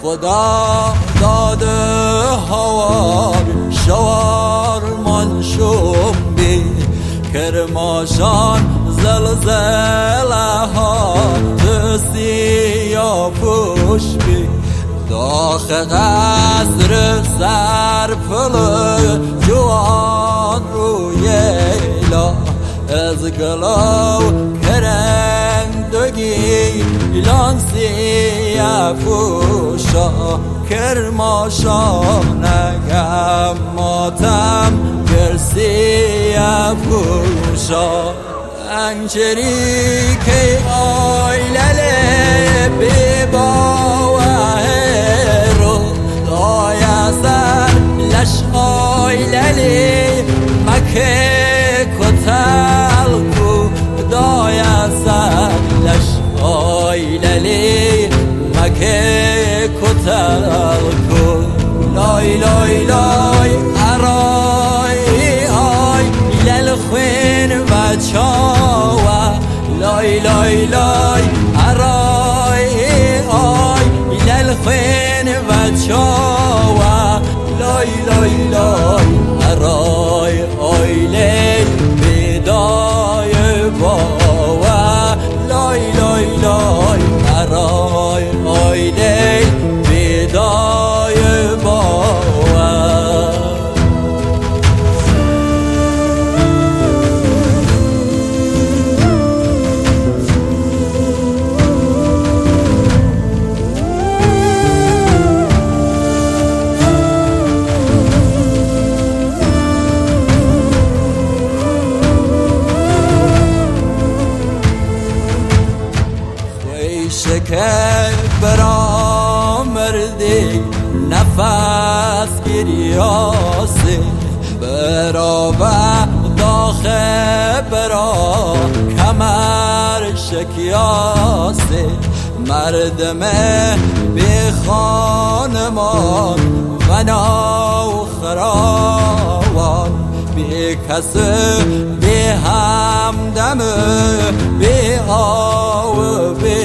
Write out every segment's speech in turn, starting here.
خدا داده هوار شوار من شوم بی کرماشان زلزله ها سیاه پوش بی داخل قصر سرپل جوان روی لا از گلو کرندگی ایلان سیاه پوشا کرماشان نگم ماتم سیاه پوشا انجری که آیلله بی باوهرو دایا سر لش آیللی مکه کتل کو دایا سر لش آیللی مکه کتل کو لای لای لای خوین و چاوا لای لای لای ارای آی لال خوین و چاوا لای لای لای ارای آی لیل بیدای باوا لای لای لای ارای آی لیل بیدای باوا شکر برا مردی نفس گریاسه برا داخل برا کمر شکیاسه مردم بی خانمان و ناو خراوان بی کس بی همدم بی آو بی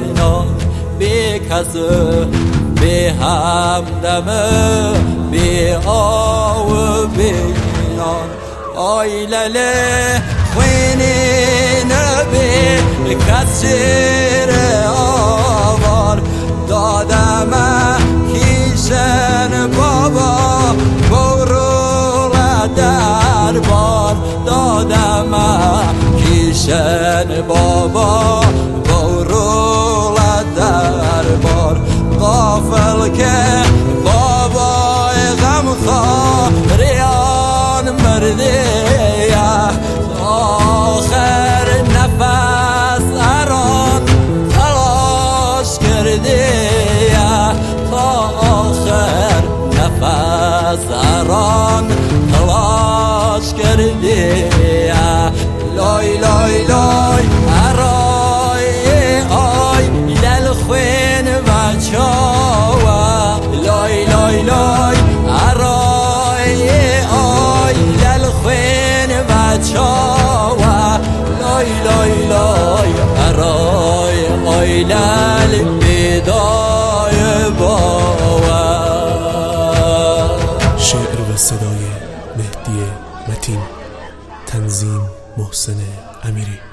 کس بی همدم بی آو بی نان آیلله خوینی نبی کسیر آوار دادم کیشن بابا برول دربار دادم کیشن بابا برول دربار غافل که بابای غمخوریان مرده آخر نفس اران تلاش کرده آخر نفس اران تلاش کرده لای لای لای خوین و چاوا لای لای لای ارای آی لال خوین و چاوا لای لای لای ارای آی لال بیدای باوا شعر و صدای مهدی متین، تنظیم محسن امیری.